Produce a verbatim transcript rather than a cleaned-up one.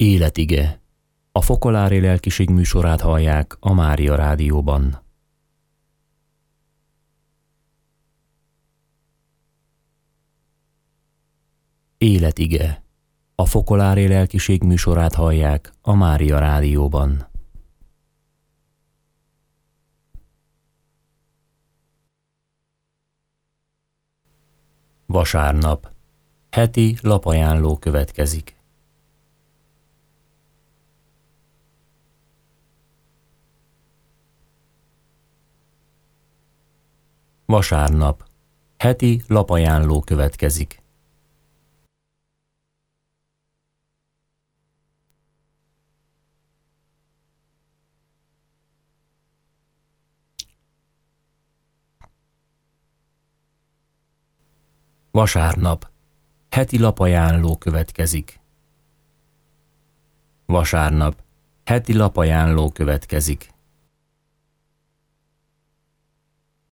Életige. A Fokolári Lelkiség műsorát hallják a Mária Rádióban. Életige. A Fokolári Lelkiség műsorát hallják a Mária Rádióban. Vasárnap. Heti lapajánló következik. Vasárnap. Heti lapajánló következik. Vasárnap. Heti lapajánló következik. Vasárnap. Heti lapajánló következik.